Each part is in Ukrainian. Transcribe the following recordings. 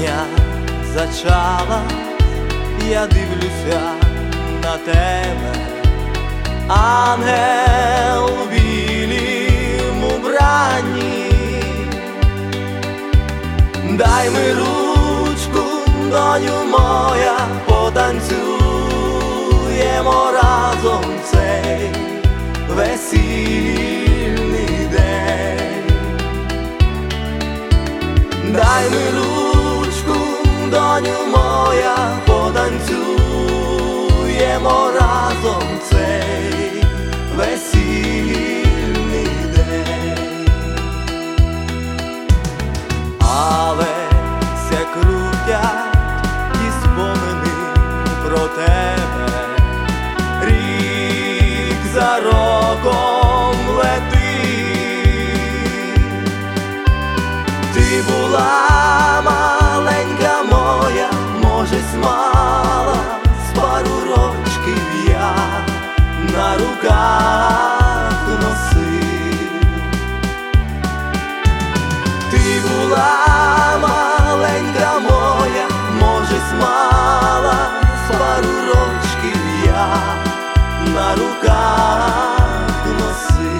Пісня зачала, я дивлюся на тебе, ангел у білім убранні. Дай ми ручку, доню моя, потанцюємо разом цей весільний день. Дай ми ручку, доню моя, потанцюємо разом цей весільний день. Але все крутять і спомини про тебе, рік за роком летить. Ти була маленька моя, може, мала з пару рочків я на руках носив. Ти була маленька моя, може, мала з пару рочків я на руках носив.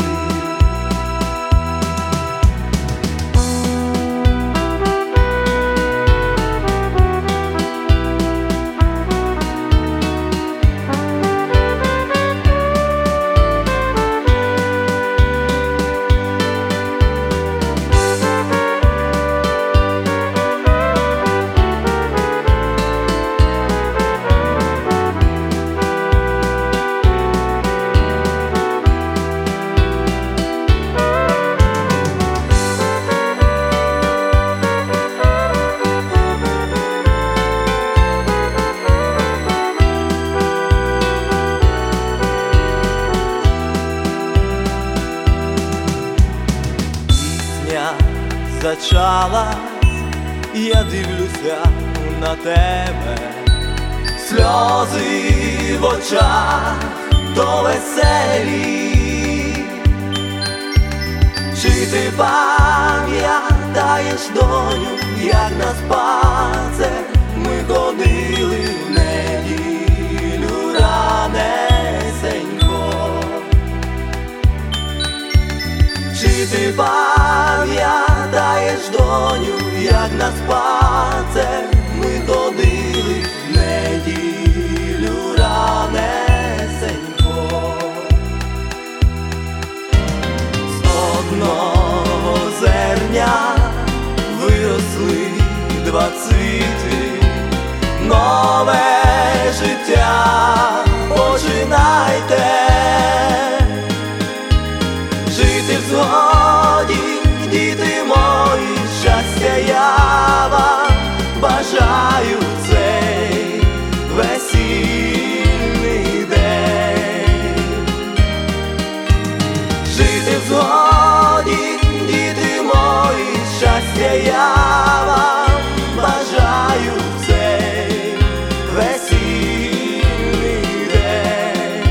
Зачалась, я дивлюся на тебе, сльози в очах то веселі. Чи ти пам'ятаєш, доню, як на спацер ми ходили в неділю ранесенько? Чи ти пам'ятаєш, доню, як на спацер ми ходили в неділю ранесенько? З одного зерня виросли два цвіти, нове життя починайте. Жити в згоді, діти мої, щастя я вам бажаю цей весільний день. Жити в згоді, діти мої, щастя я вам бажаю цей весільний день.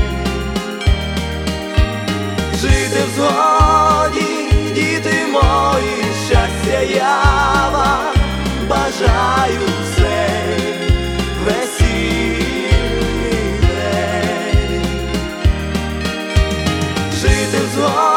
Жити в згоді, діти мої, щастя я вам бажаю цей весільний день. Жити в згоді.